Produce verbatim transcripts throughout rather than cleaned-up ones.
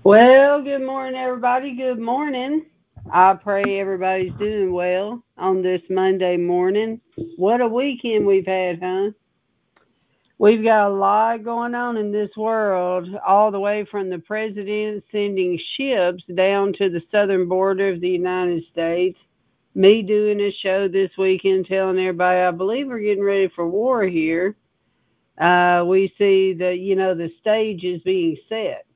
Well, good morning, everybody. Good morning. I pray everybody's doing well on this Monday morning. What a weekend we've had, huh? We've got a lot going on in this world, all the way from the president sending ships down to the southern border of the United States. Me doing a show this weekend telling everybody I believe we're getting ready for war here. Uh, we see that, you know, the stage is being set.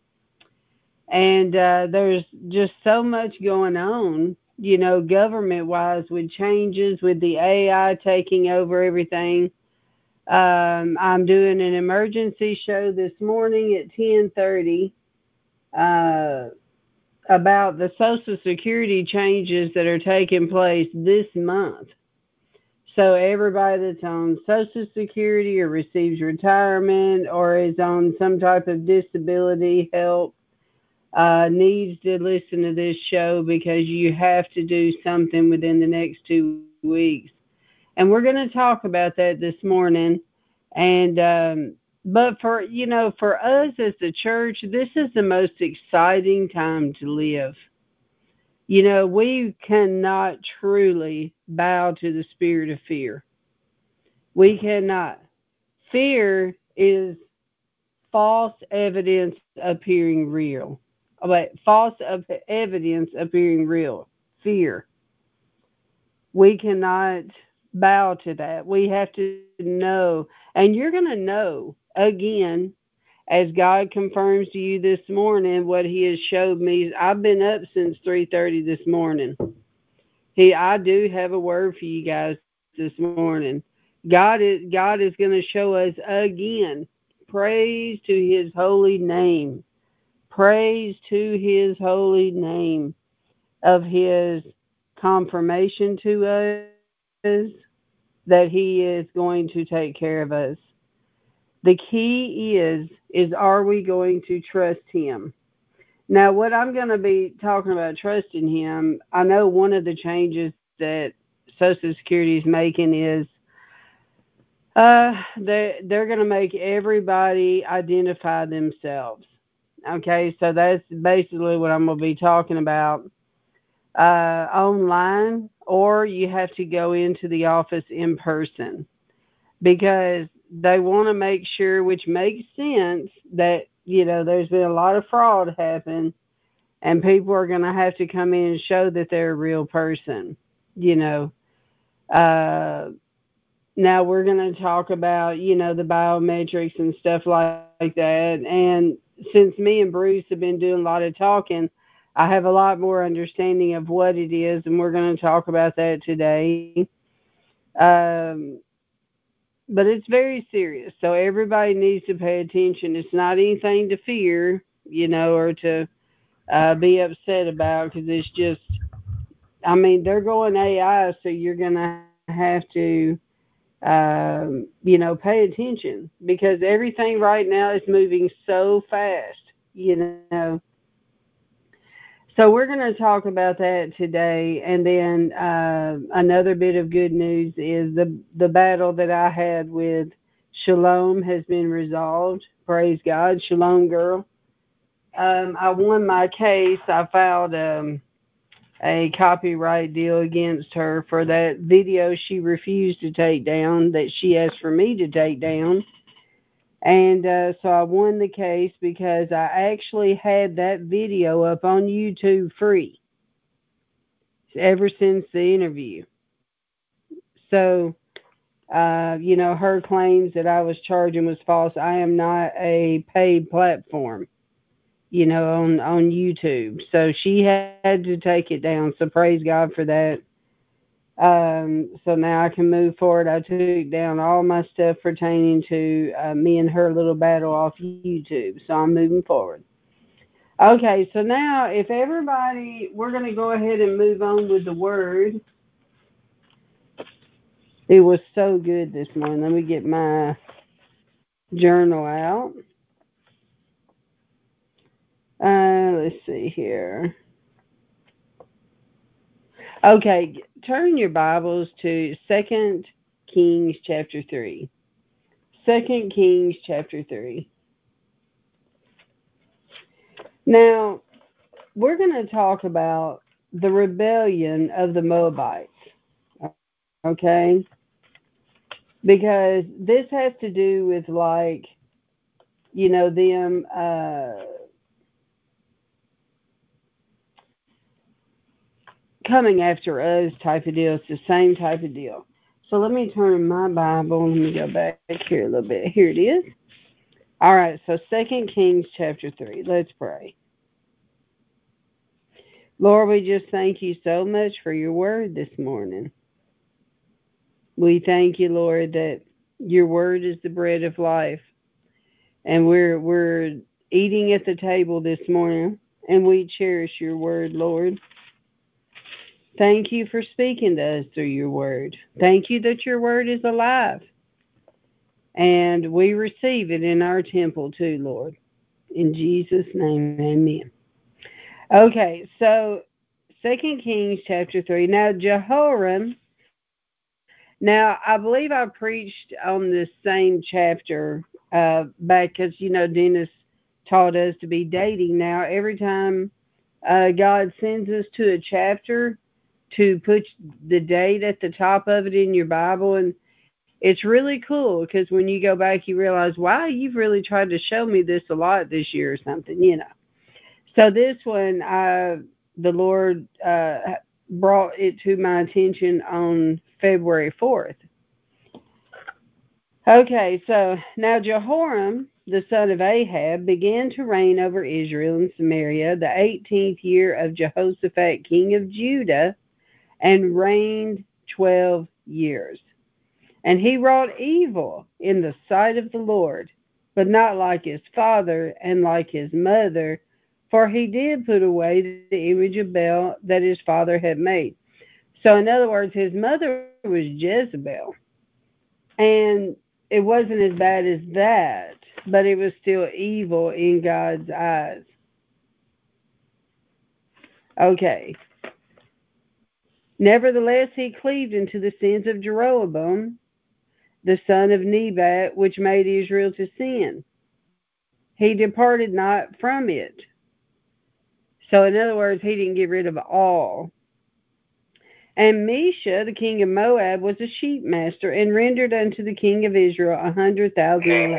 And uh, there's just so much going on, you know, government wise, with changes, with the A I taking over everything. Um, I'm doing an emergency show this morning at ten thirty uh, about the Social Security changes that are taking place this month. So everybody that's on Social Security or receives retirement or is on some type of disability help uh, needs to listen to this show because you have to do something within the next two weeks. And we're going to talk about that this morning. And, um, but for, you know, for us as the church, this is the most exciting time to live. You know, we cannot truly bow to the spirit of fear. We cannot. Fear is false evidence appearing real. But false evidence appearing real. Fear. We cannot bow to that. We have to know. And you're going to know again as God confirms to you this morning what he has showed me. I've been up since three thirty this morning. He I do have a word for you guys this morning. God is God is going to show us again. Praise to his holy name. Praise to his holy name of his confirmation to us that he is going to take care of us. The key is is are we going to trust him? Now what I'm going to be talking about trusting him, I know one of the changes that Social Security is making is uh they they're going to make everybody identify themselves. Okay, so that's basically what I'm going to be talking about uh, online, or you have to go into the office in person because they want to make sure, which makes sense, that, you know, there's been a lot of fraud happen and people are going to have to come in and show that they're a real person, you know. Uh, Now we're going to talk about, you know, the biometrics and stuff like that. And since me and Bruce have been doing a lot of talking, I have a lot more understanding of what it is, and we're going to talk about that today. Um, but it's very serious, so everybody needs to pay attention. It's not anything to fear, you know, or to uh, be upset about, because it's just, I mean, they're going A I, so you're going to have to um, you know, pay attention because everything right now is moving so fast, you know. So we're going to talk about that today, and then uh, another bit of good news is the the battle that I had with Shalom has been resolved. Praise God, Shalom girl. Um, I won my case. I filed um, a copyright deal against her for that video she refused to take down that she asked for me to take down. And uh, so I won the case because I actually had that video up on YouTube free ever since the interview. So, uh, you know, her claims that I was charging was false. I am not a paid platform, you know, on, on YouTube. So she had to take it down. So praise God for that. Um, so now I can move forward. I took down all my stuff pertaining to uh, me and her little battle off YouTube. So I'm moving forward. Okay, so now if everybody, we're going to go ahead and move on with the word. It was so good this morning. Let me get my journal out. Uh, let's see here. Okay, turn your Bibles to Second Kings chapter three. Second Kings chapter three. Now, we're going to talk about the rebellion of the Moabites, okay? Because this has to do with, like, you know, them uh, coming after us type of deal. It's the same type of deal. So let me turn my Bible. Let me go back here a little bit. Here it is. All right, so Second Kings chapter three. Let's pray. Lord, we just thank you so much for your word this morning. We thank you, Lord, that your word is the bread of life. And we're we're eating at the table this morning, and we cherish your word, Lord. Thank you for speaking to us through your word. Thank you that your word is alive. And we receive it in our temple too, Lord. In Jesus' name, amen. Okay, so Second Kings chapter three. Now Jehoram, now I believe I preached on this same chapter uh, back because, you know, Dennis taught us to be dating. Now every time uh, God sends us to a chapter, to put the date at the top of it in your Bible, and it's really cool because when you go back, you realize, wow, you've really tried to show me this a lot this year or something, you know. So this one, uh, the Lord uh, brought it to my attention on February fourth. Okay, so now Jehoram, the son of Ahab, began to reign over Israel and Samaria the eighteenth year of Jehoshaphat, king of Judah, and reigned twelve years. And he wrought evil in the sight of the Lord, but not like his father and like his mother, for he did put away the image of Baal that his father had made. So, in other words, his mother was Jezebel. And it wasn't as bad as that, but it was still evil in God's eyes. Okay. Nevertheless, he cleaved into the sins of Jeroboam, the son of Nebat, which made Israel to sin. He departed not from it. So, in other words, he didn't get rid of all. And Mesha, the king of Moab, was a sheep master, and rendered unto the king of Israel a hundred thousand.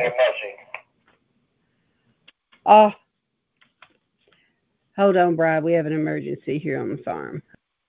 Oh, hold on, Bride. We have an emergency here on the farm.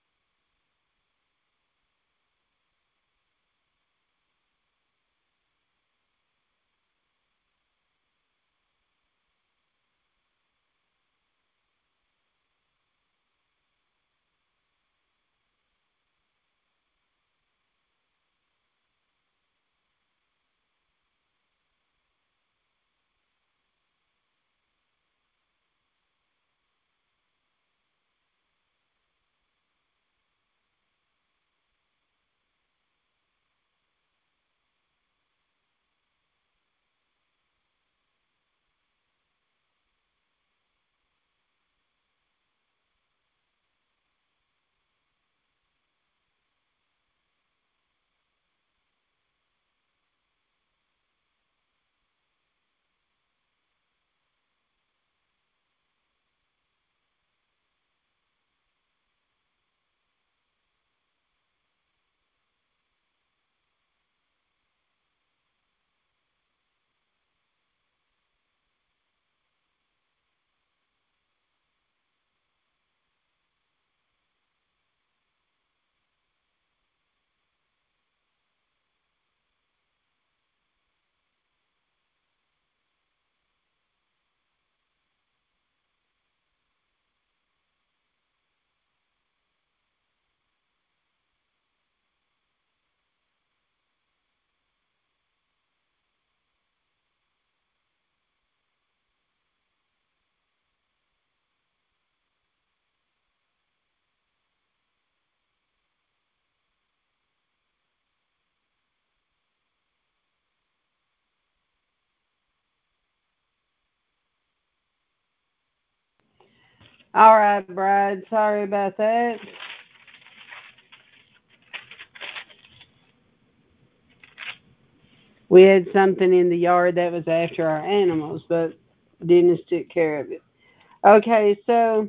All right, Bride. Sorry about that. We had something in the yard that was after our animals, but Dennis took care of it. Okay, so,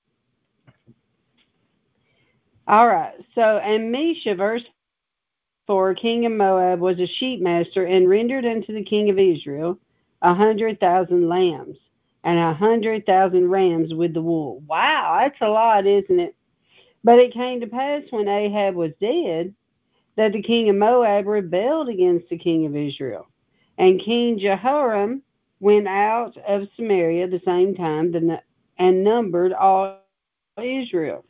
all right. So, and Mesha, verse four, king of Moab, was a sheep master and rendered unto the king of Israel a hundred thousand lambs and a hundred thousand rams with the wool. Wow, that's a lot, isn't it? But it came to pass when Ahab was dead that the king of Moab rebelled against the king of Israel. And King Jehoram went out of Samaria at the same time and numbered all Israel.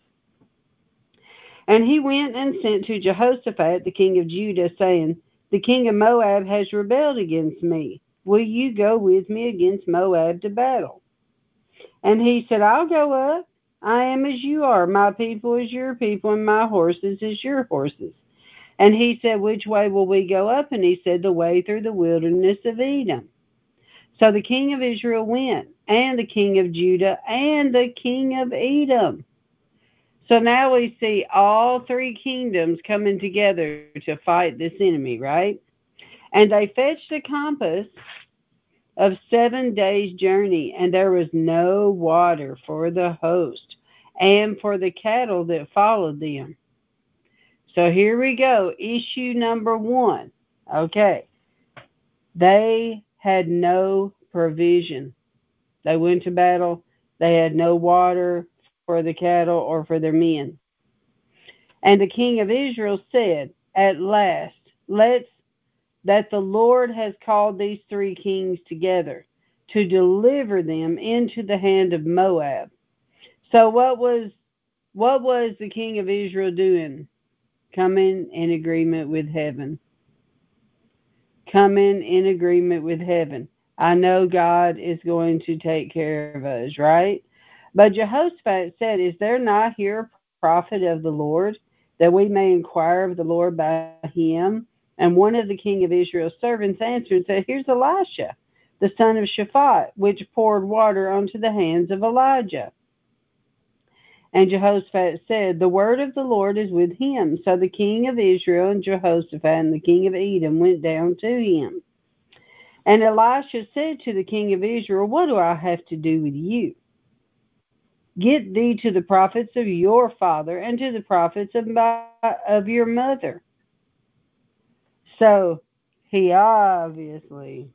And he went and sent to Jehoshaphat, the king of Judah, saying, the king of Moab has rebelled against me. Will you go with me against Moab to battle? And he said, I'll go up. I am as you are. My people is your people, and my horses is your horses. And he said, which way will we go up? And he said, the way through the wilderness of Edom. So the king of Israel went, and the king of Judah, and the king of Edom. So now we see all three kingdoms coming together to fight this enemy, right? And they fetched a compass of seven days' journey, and there was no water for the host and for the cattle that followed them. So here we go. Issue number one. Okay. They had no provision. They went to battle. They had no water for the cattle or for their men. And the king of Israel said, at last, let's that the Lord has called these three kings together to deliver them into the hand of Moab. So what was what was the king of Israel doing? Coming in agreement with heaven. Coming in agreement with heaven. I know God is going to take care of us, right? But Jehoshaphat said, is there not here a prophet of the Lord, that we may inquire of the Lord by him? And one of the king of Israel's servants answered and said, here's Elisha, the son of Shaphat, which poured water onto the hands of Elijah. And Jehoshaphat said, the word of the Lord is with him. So the king of Israel and Jehoshaphat and the king of Edom went down to him. And Elisha said to the king of Israel, what do I have to do with you? Get thee to the prophets of your father and to the prophets of, my, of your mother. So he obviously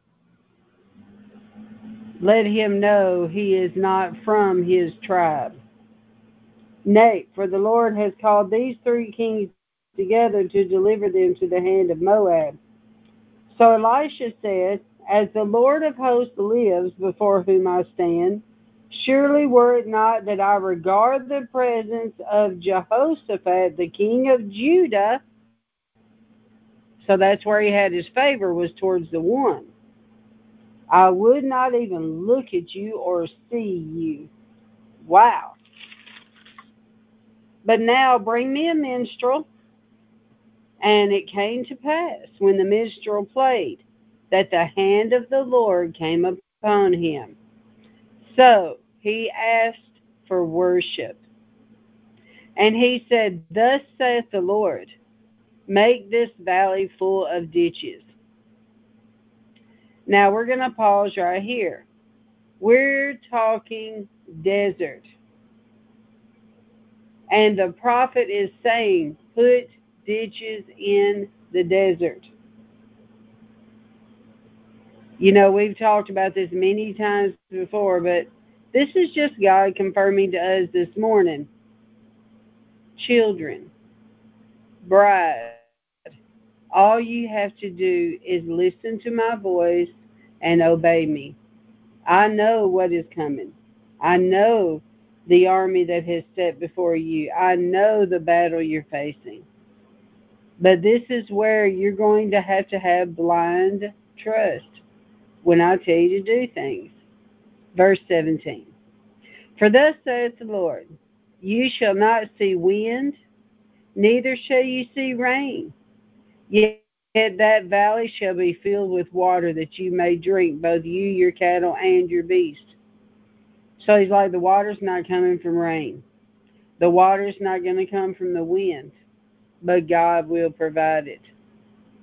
let him know he is not from his tribe. Nay, for the Lord has called these three kings together to deliver them to the hand of Moab. So Elisha said, as the Lord of hosts lives before whom I stand, surely were it not that I regard the presence of Jehoshaphat, the king of Judah, so that's where he had his favor, was towards the one, I would not even look at you or see you. Wow. But now bring me a minstrel. And it came to pass, when the minstrel played, that the hand of the Lord came upon him. So he asked for worship. And he said, thus saith the Lord, make this valley full of ditches. Now we're going to pause right here. We're talking desert. And the prophet is saying, put ditches in the desert. You know, we've talked about this many times before, but this is just God confirming to us this morning. Children, bride, all you have to do is listen to my voice and obey me. I know what is coming. I know the army that has set before you. I know the battle you're facing. But this is where you're going to have to have blind trust when I tell you to do things. Verse seventeen. For thus saith the Lord, you shall not see wind, neither shall you see rain. Yet that valley shall be filled with water that you may drink, both you, your cattle, and your beast. So he's like, the water's not coming from rain. The water's not going to come from the wind, but God will provide it.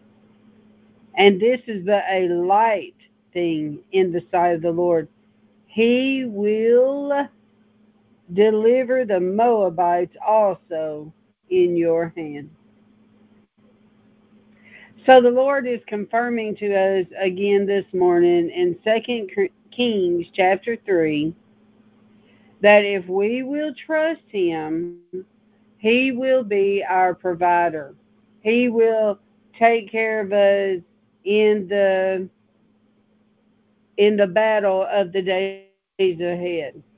And this is but a light thing in the sight of the Lord. he will deliver the Moabites also in your hand. So the Lord is confirming to us again this morning in Second Kings chapter three that if we will trust him, he will be our provider. He will take care of us in the in the battle of the days ahead.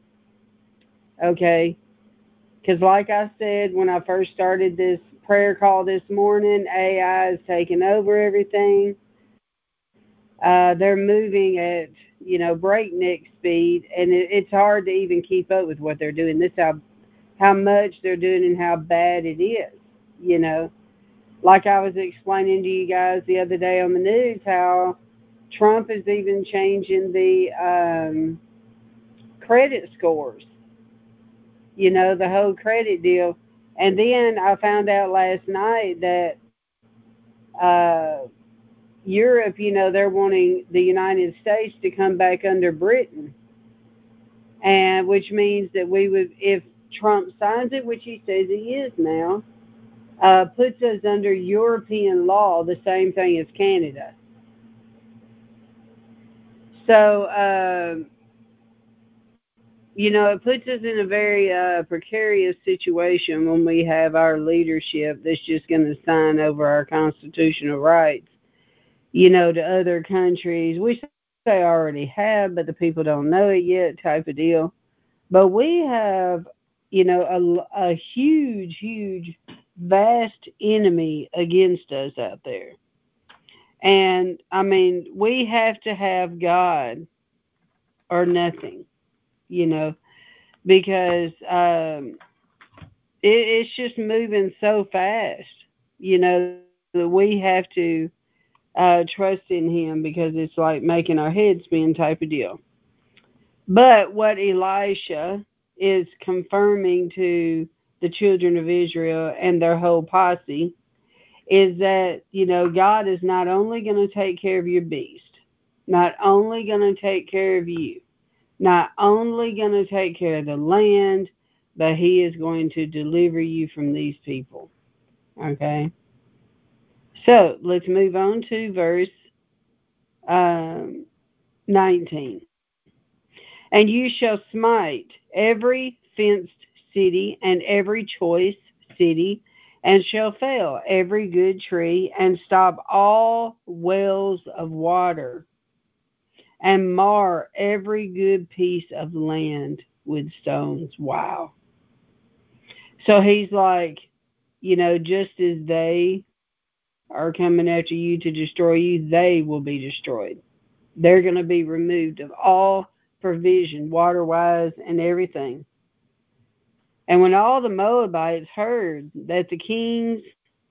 Okay? Because like I said when I first started this prayer call this morning, A I is taking over everything. Uh, they're moving at, you know, breakneck speed, and it, it's hard to even keep up with what they're doing. This how how much they're doing and how bad it is, you know. Like I was explaining to you guys the other day on the news, how Trump is even changing the um, credit scores, you know, the whole credit deal. And then I found out last night that uh, Europe, you know, they're wanting the United States to come back under Britain, and which means that we would, if Trump signs it, which he says he is now, uh, puts us under European law, the same thing as Canada. So, uh, you know, it puts us in a very uh, precarious situation when we have our leadership that's just going to sign over our constitutional rights, you know, to other countries, which they already have, but the people don't know it yet, type of deal. But we have, you know, a, a huge, huge, vast enemy against us out there. And I mean, we have to have God or nothing, you know, because um, it, it's just moving so fast, you know, that we have to uh, trust in Him because it's like making our heads spin type of deal. But what Elisha is confirming to the children of Israel and their whole posse is that, you know, God is not only going to take care of your beast, not only going to take care of you, not only going to take care of the land, but he is going to deliver you from these people. Okay? So let's move on to verse um, nineteen. And you shall smite every fenced city and every choice city, and shall fell every good tree, and stop all wells of water, and mar every good piece of land with stones. Wow. So he's like, you know, just as they are coming after you to destroy you, they will be destroyed. They're going to be removed of all provision, water wise, and everything. And when all the Moabites heard that the kings,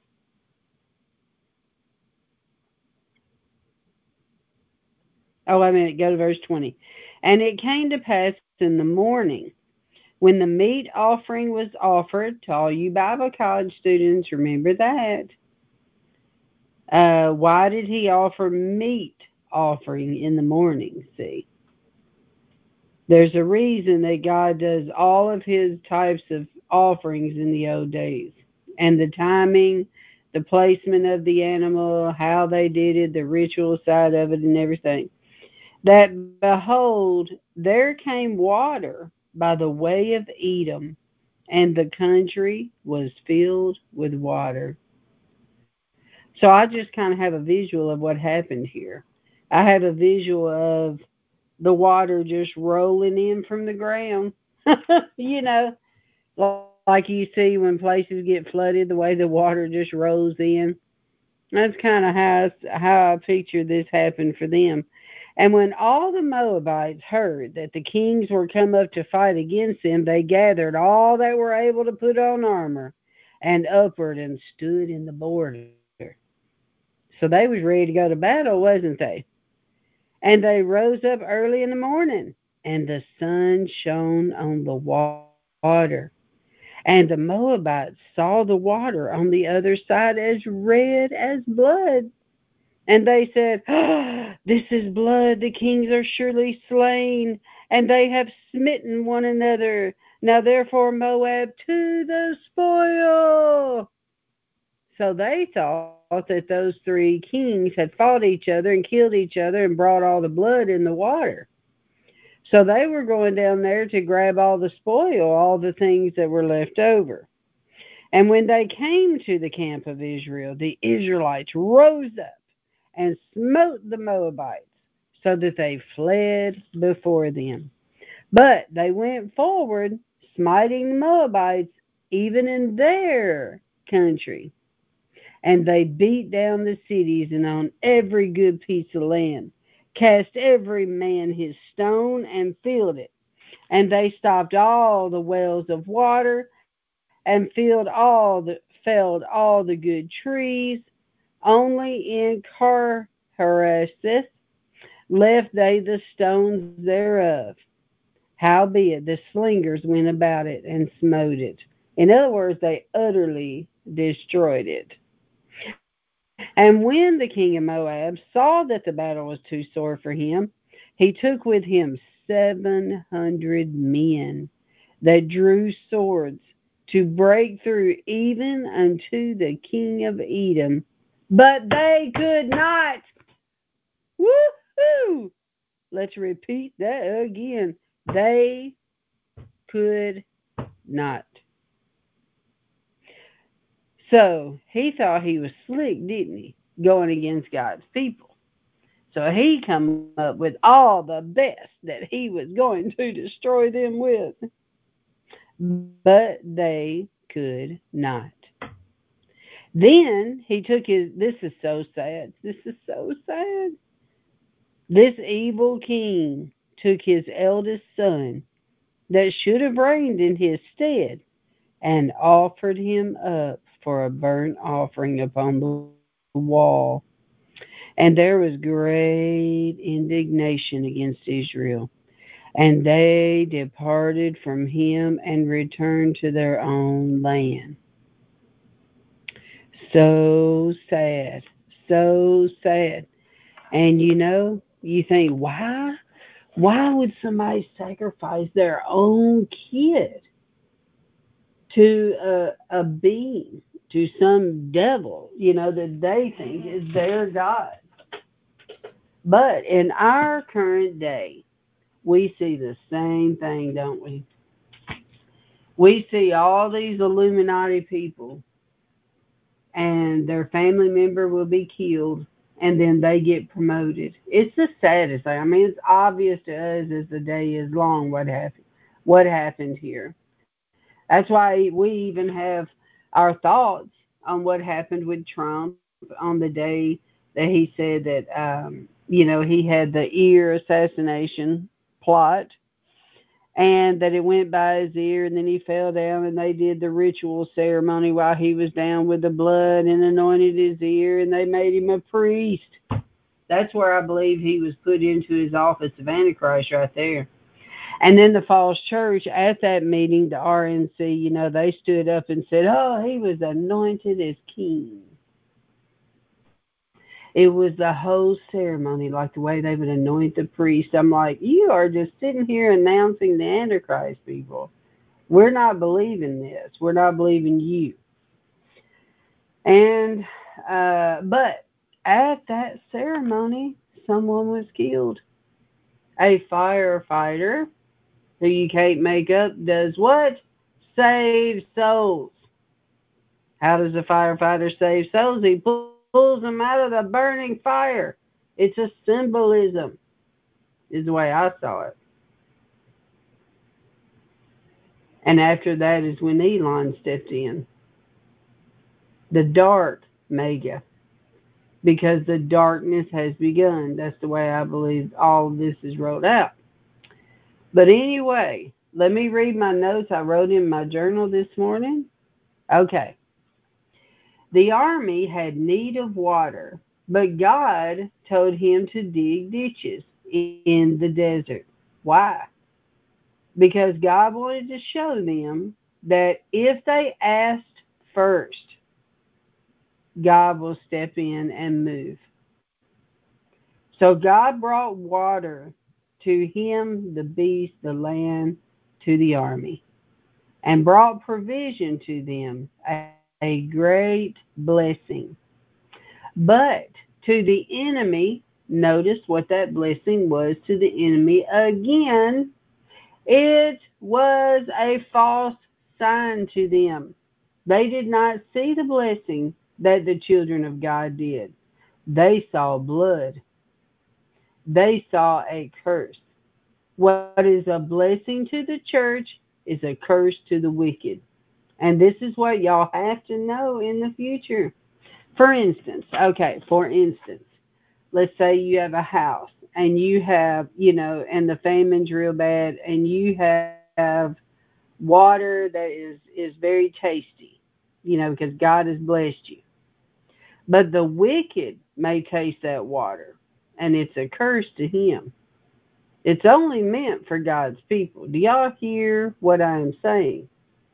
oh, wait a minute, go to verse twenty. And it came to pass in the morning, when the meat offering was offered, to all you Bible college students, remember that. Uh, why did he offer meat offering in the morning? See, there's a reason that God does all of his types of offerings in the old days. And the timing, the placement of the animal, how they did it, the ritual side of it, and everything. That behold, there came water by the way of Edom, and the country was filled with water. So I just kind of have a visual of what happened here. I have a visual of the water just rolling in from the ground. you know, like you see when places get flooded, the way the water just rolls in. That's kind of how how I picture this happened for them. And when all the Moabites heard that the kings were come up to fight against them, they gathered all that were able to put on armor, and upward and stood in the border. So they was ready to go to battle, wasn't they? And they rose up early in the morning, and the sun shone on the water. And the Moabites saw the water on the other side as red as blood. And they said, oh, this is blood. The kings are surely slain. and they have smitten one another. Now therefore, Moab, to the spoil. So they thought that those three kings had fought each other and killed each other and brought all the blood in the water. So they were going down there to grab all the spoil, all the things that were left over. And when they came to the camp of Israel, the Israelites rose up and smote the Moabites, so that they fled before them. But they went forward, smiting the Moabites, even in their country. And they beat down the cities and on every good piece of land, cast every man his stone and filled it. And they stopped all the wells of water and filled all the felled all the good trees. Only in Karharaseth left they the stones thereof. Howbeit the slingers went about it and smote it. In other words, they utterly destroyed it. And when the king of Moab saw that the battle was too sore for him, he took with him seven hundred men that drew swords to break through even unto the king of Edom. But they could not. Woo-hoo! Let's repeat that again. They could not. So he thought he was slick, didn't he? Going against God's people. So he come up with all the best that he was going to destroy them with. But they could not. Then he took his, this is so sad. This is so sad. This evil king took his eldest son that should have reigned in his stead and offered him up for a burnt offering upon the wall. And there was great indignation against Israel. And they departed from him and returned to their own land. So sad. So sad. And you know, you think, why? Why would somebody sacrifice their own kid to a, a being, to some devil, you know, that they think is their God? But in our current day, we see the same thing, don't we? We see all these Illuminati people, and their family member will be killed, and then they get promoted. It's the saddest thing. I mean, it's obvious to us as the day is long what happened, what happened here. That's why we even have our thoughts on what happened with Trump on the day that he said that, um, you know, he had the ear assassination plot, and that it went by his ear, and then he fell down and they did the ritual ceremony while he was down with the blood and anointed his ear, and they made him a priest. That's where I believe he was put into his office of Antichrist, right there. And then the false church at that meeting, the R N C, you know, they stood up and said, oh, he was anointed as king. It was the whole ceremony, like the way they would anoint the priest. I'm like, you are just sitting here announcing the Antichrist, people. We're not believing this. We're not believing you. And, uh, but at that ceremony, someone was killed. A firefighter who you can't make up does what? Save souls. How does a firefighter save souls? He pulls them out of the burning fire. It's a symbolism, is the way I saw it. And after that is when Elon stepped in. The dark mega. Because the darkness has begun. That's the way I believe all of this is rolled out. But anyway, let me read my notes I wrote in my journal this morning. Okay. The army had need of water, but God told him to dig ditches in the desert. Why? Because God wanted to show them that if they asked first, God will step in and move. So God brought water to him the beast, the land, to the army, and brought provision to them, a great blessing. But to the enemy, notice what that blessing was to the enemy again. It was a false sign to them. They did not see the blessing that the children of God did. They saw blood. They saw a curse. What is a blessing to the church is a curse to the wicked. And this is what y'all have to know in the future. For instance, okay, for instance, let's say you have a house and you have, you know, and the famine's real bad and you have water that is is very tasty, you know, because God has blessed you. But the wicked may taste that water and it's a curse to him. It's only meant for God's people. Do y'all hear what I am saying?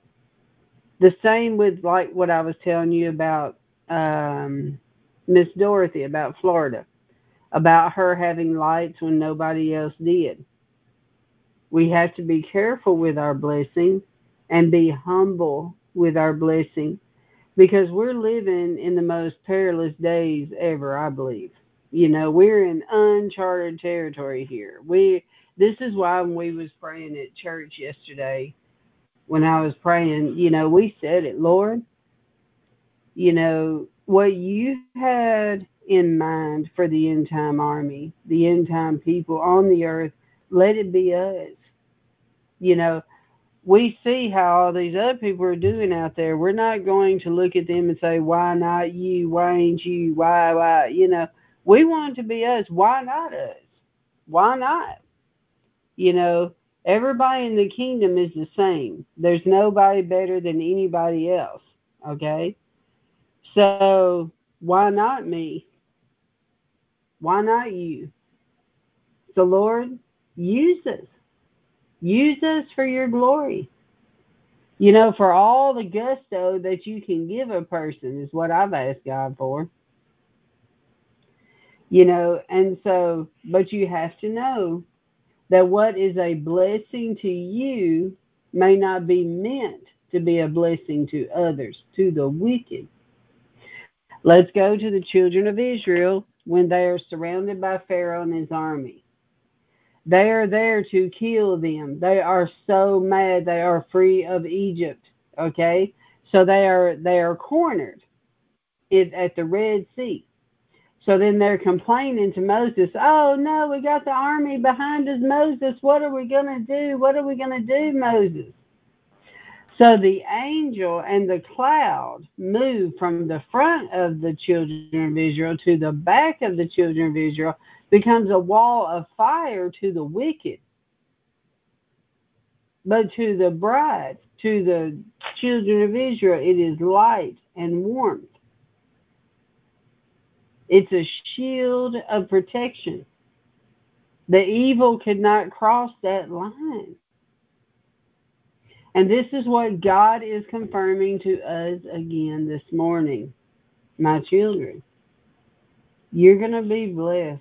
The same with like what I was telling you about um, Miss Dorothy about Florida, about her having lights when nobody else did. We have to be careful with our blessing and be humble with our blessing because we're living in the most perilous days ever, I believe. You know, we're in uncharted territory here. We this is why when we was praying at church yesterday, when I was praying, you know, we said it, Lord, you know, what you had in mind for the end time army, the end time people on the earth, let it be us. You know, we see how all these other people are doing out there. We're not going to look at them and say, why not you? Why ain't you? Why, why? You know, we want it to be us. Why not us? Why not? You know, everybody in the kingdom is the same. There's nobody better than anybody else. Okay? So, why not me? Why not you? So, Lord, use us. Use us for your glory. You know, for all the gusto that you can give a person is what I've asked God for. You know, and so, but you have to know that what is a blessing to you may not be meant to be a blessing to others, to the wicked. Let's go to the children of Israel when they are surrounded by Pharaoh and his army. They are there to kill them. They are so mad they are free of Egypt. Okay? So they are they are cornered it, at the Red Sea. So then they're complaining to Moses, oh no, we got the army behind us, Moses. What are we going to do? What are we going to do, Moses? So the angel and the cloud moved from the front of the children of Israel to the back of the children of Israel, becomes a wall of fire to the wicked. But to the bride, to the children of Israel, it is light and warmth. It's a shield of protection. The evil could not cross that line. And this is what God is confirming to us again this morning. My children, you're going to be blessed.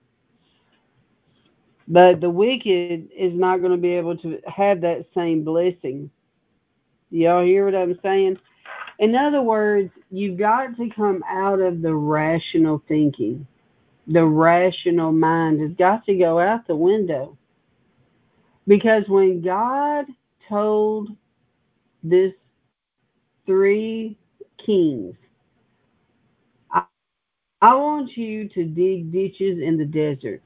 But the wicked is not going to be able to have that same blessing. Y'all hear what I'm saying? In other words, you've got to come out of the rational thinking. The rational mind has got to go out the window. Because when God told this three kings, I want you to dig ditches in the desert.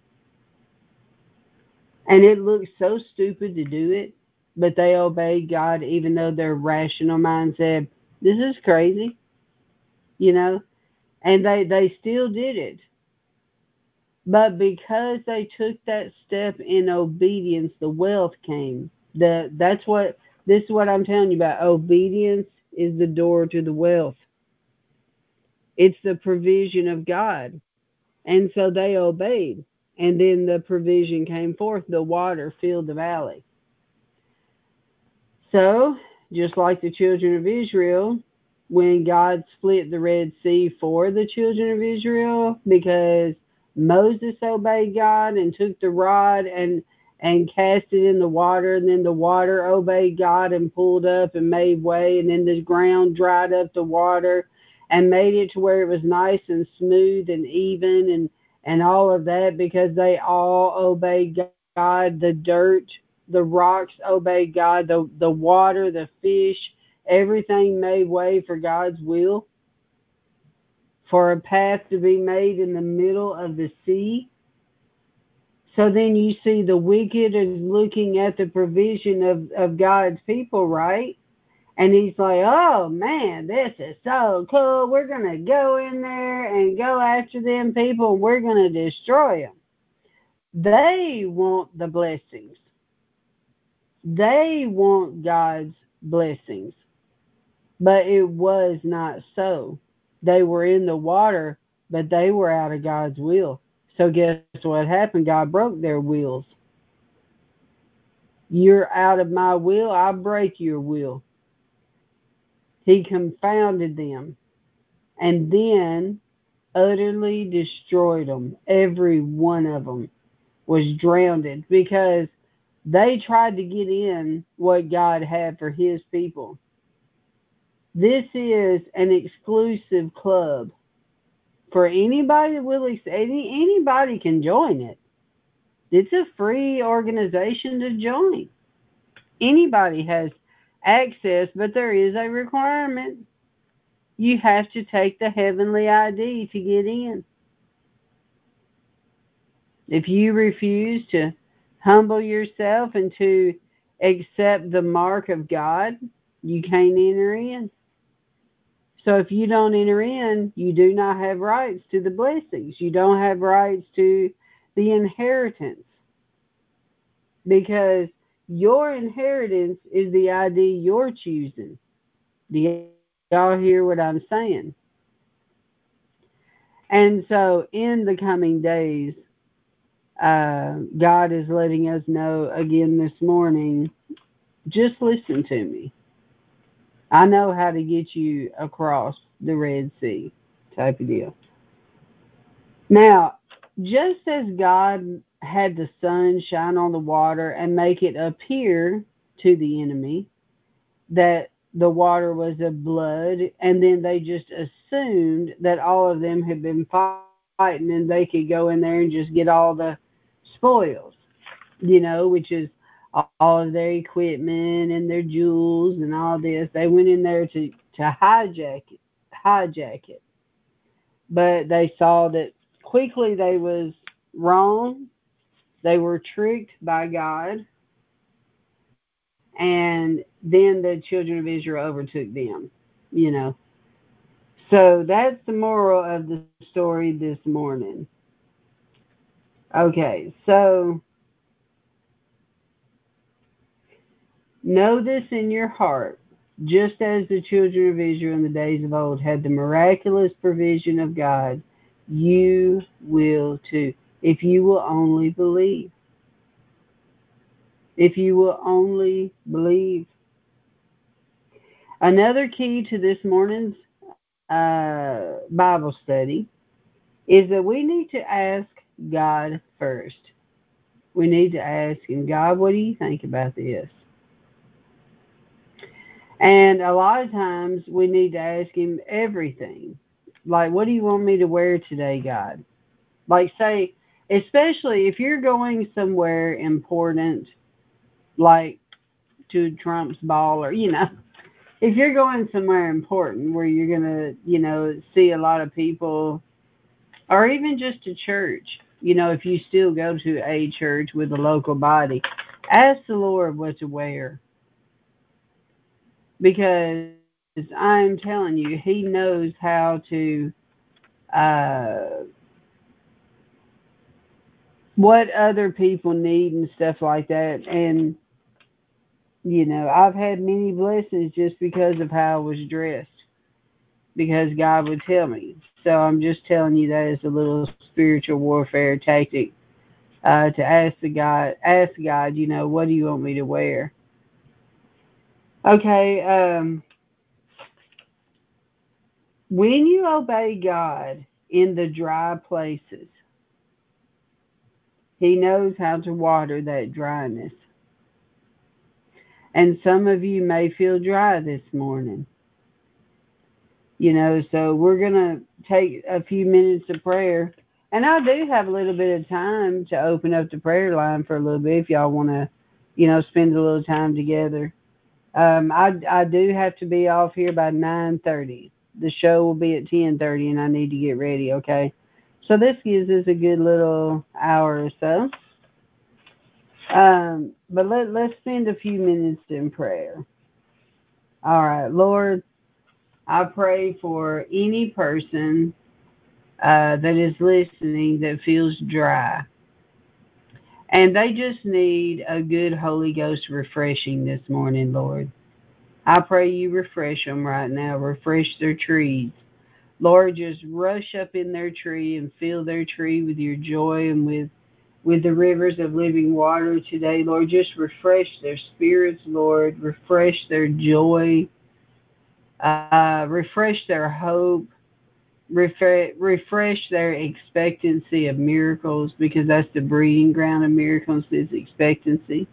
And it looked so stupid to do it, but they obeyed God even though their rational mind said, this is crazy, you know, and they, they still did it. But because they took that step in obedience, the wealth came. The, that's what, this is what I'm telling you about. Obedience is the door to the wealth. It's the provision of God. And so they obeyed. And then the provision came forth. The water filled the valley. So, just like the children of Israel, when God split the Red Sea for the children of Israel, because Moses obeyed God and took the rod and and cast it in the water, and then the water obeyed God and pulled up and made way, and then the ground dried up the water and made it to where it was nice and smooth and even and and all of that because they all obeyed God. The dirt, the rocks obeyed God, the the water, the fish, everything made way for God's will, for a path to be made in the middle of the sea. So then you see the wicked is looking at the provision of, of God's people, right? And he's like, oh man, this is so cool. We're going to go in there and go after them people. And we're going to destroy them. They want the blessings. They want God's blessings. But it was not so. They were in the water, but they were out of God's will. So guess what happened? God broke their wills. You're out of my will, I break your will. He confounded them and then utterly destroyed them. Every one of them was drowned because they tried to get in what God had for his people. This is an exclusive club for anybody that will. Any anybody can join it. It's a free organization to join. Anybody has access, but there is a requirement. You have to take the heavenly I D to get in. If you refuse to humble yourself and to accept the mark of God, you can't enter in. So if you don't enter in, you do not have rights to the blessings. You don't have rights to the inheritance because your inheritance is the I D you're choosing. Do y'all hear what I'm saying? And so in the coming days, uh, God is letting us know again this morning, just listen to me. I know how to get you across the Red Sea type of deal. Now, just as God had the sun shine on the water and make it appear to the enemy that the water was of blood, and then they just assumed that all of them had been fighting and they could go in there and just get all the spoils, you know, which is all of their equipment and their jewels and all this. They went in there to, to hijack it, hijack it. But they saw that quickly they was wrong. They were tricked by God, and then the children of Israel overtook them, you know. So that's the moral of the story this morning. Okay, so know this in your heart. Just as the children of Israel in the days of old had the miraculous provision of God, you will too, if you will only believe. If you will only believe. Another key to this morning's uh, Bible study is that we need to ask God first. We need to ask him, God, what do you think about this? And a lot of times we need to ask him everything. Like, what do you want me to wear today, God? Like, say, especially if you're going somewhere important, like to Trump's ball or, you know, if you're going somewhere important where you're going to, you know, see a lot of people, or even just a church, you know, if you still go to a church with a local body, ask the Lord what to wear. Because I'm telling you, he knows how to, uh, what other people need and stuff like that. And, you know, I've had many blessings just because of how I was dressed, because God would tell me. So I'm just telling you that as a little spiritual warfare tactic, uh, to ask the God, ask God, you know, what do you want me to wear? Okay, um, when you obey God in the dry places, He knows how to water that dryness. And some of you may feel dry this morning. You know, so we're going to take a few minutes of prayer. And I do have a little bit of time to open up the prayer line for a little bit if y'all want to, you know, spend a little time together. Um, I, I do have to be off here by nine thirty. The show will be at ten thirty, and I need to get ready, okay? So this gives us a good little hour or so. Um, but let, let's spend a few minutes in prayer. All right, Lord, I pray for any person uh, that is listening that feels dry. And they just need a good Holy Ghost refreshing this morning, Lord. I pray you refresh them right now. Refresh their trees. Lord, just rush up in their tree and fill their tree with your joy and with, with the rivers of living water today. Lord, just refresh their spirits, Lord. Refresh their joy. Uh, refresh their hope. Refresh, refresh their expectancy of miracles, because that's the breeding ground of miracles, is expectancy.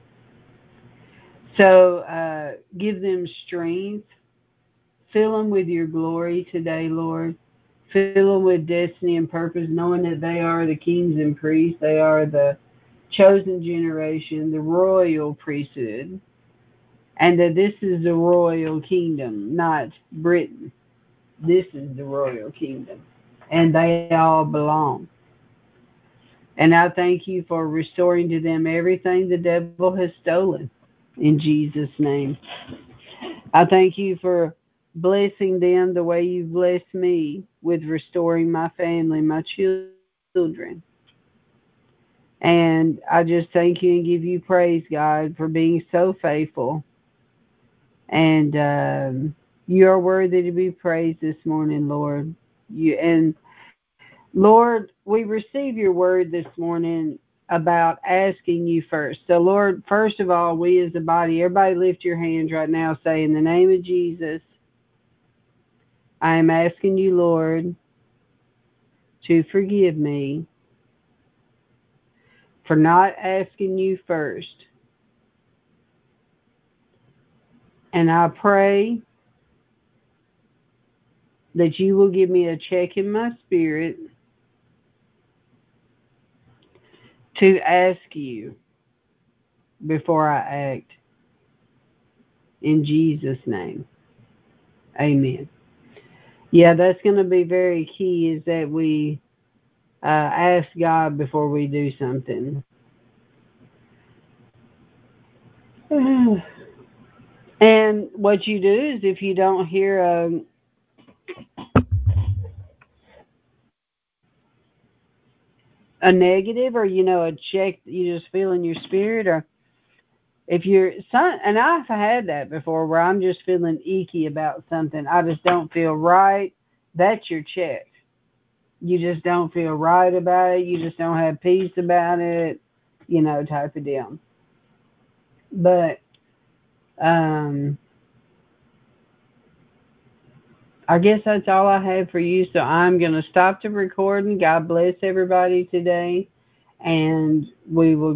So uh, give them strength. Fill them with your glory today, Lord. Fill them with destiny and purpose, knowing that they are the kings and priests. They are the chosen generation, the royal priesthood, and that this is the royal kingdom, not Britain. This is the royal kingdom, and they all belong. And I thank you for restoring to them everything the devil has stolen, in Jesus' name. I thank you for blessing them the way you've blessed me with restoring my family, my children. And I just thank you and give you praise, God, for being so faithful. And um, you are worthy to be praised this morning, Lord. You and Lord, we receive your word this morning about asking you first. So, Lord, first of all, we as a body, everybody lift your hands right now. Say, in the name of Jesus, I am asking you, Lord, to forgive me for not asking you first. And I pray that you will give me a check in my spirit to ask you before I act. In Jesus' name, amen. Yeah, that's going to be very key, is that we uh, ask God before we do something. And what you do is, if you don't hear a, a negative, or, you know, a check that you just feel in your spirit, or if you're, some, and I've had that before where I'm just feeling icky about something, I just don't feel right, that's your check. You just don't feel right about it, you just don't have peace about it, you know, type of deal. But, um, I guess that's all I have for you. So I'm going to stop the recording. God bless everybody today. And we will